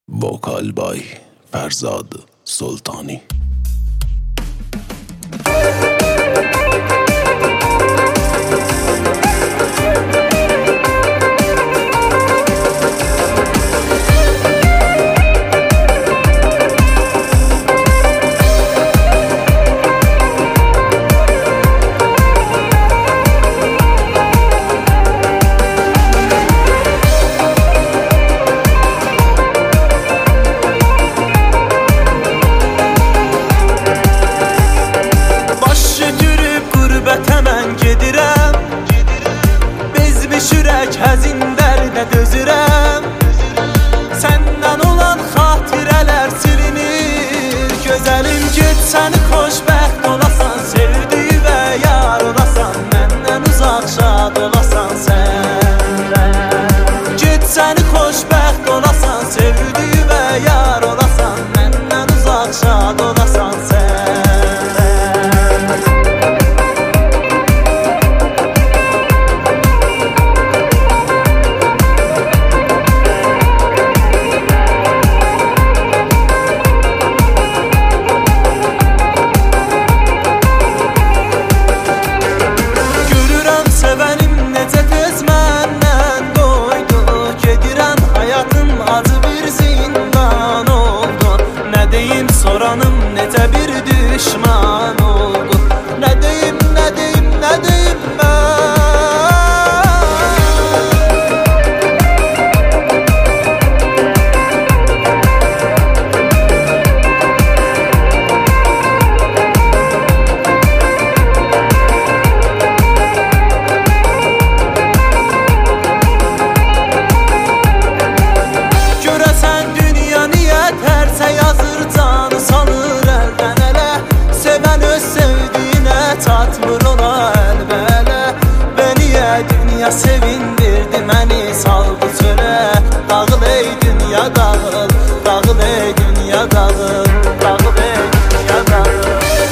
وکال بای فرزاد سلطانی. Həzin dərdə dözürəm, səndən olan xatirələr silinir. Gözəlim get səni xoşbəxt olasan, sevdiyi və yar olasan, məndən uzaq şad olasan sən. Get səni xoşbəxt olasan, sevdiyi və yar olasan, məndən uzaq şad olasan sən. Soranım necə bir düşman oldu, nə deyim, nə deyim, nə deyim mən. Görəsən dünya niyə tərsə yazır canı salır əldən ələ, sevən öz sevdiyinə çatmır ona əlbələ. Və niyə dünya sevindirdi məni saldı çölə. Dağıl ey dünya dağıl, dağıl ey dünya dağıl, dağıl ey dünya dağıl.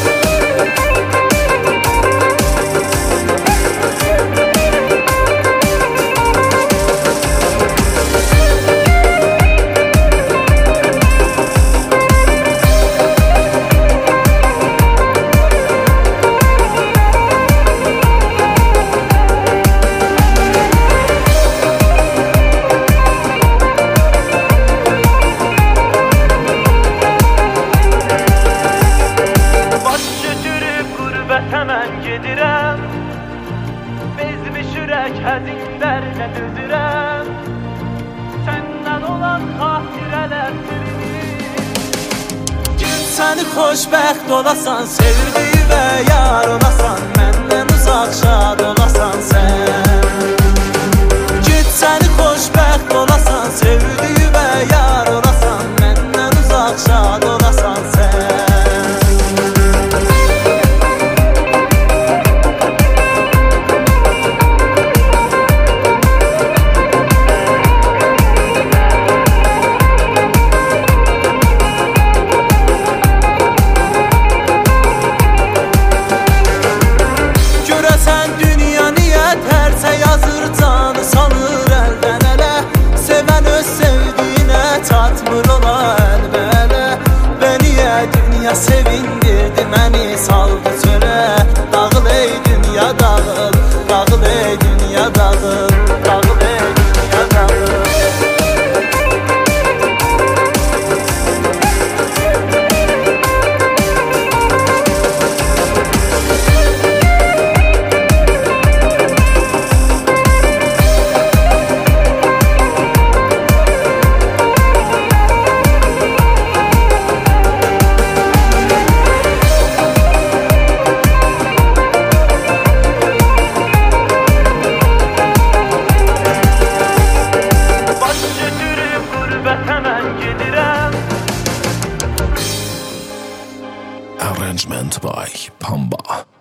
Həmən gedirəm, bezmiş ürək həzin dərinə dözürəm, səndən olan xatirələr silinir. Gül səni xoşbəxt olasan, sevdiyi və yar olasan, məndən uzaq şad olasan sən. Gül səni xoşbəxt olasan, sevdiyi və yar olasan, məndən uzaq şad olasan sən. Çatmır ona əlbələ, və niyə dünya sevindirdi məni saldı çölə. Dağıl ey dünya dağıl, dağıl ey dünya dağıl, dağıl ey dünya dağıl. Arrangement by Pamba.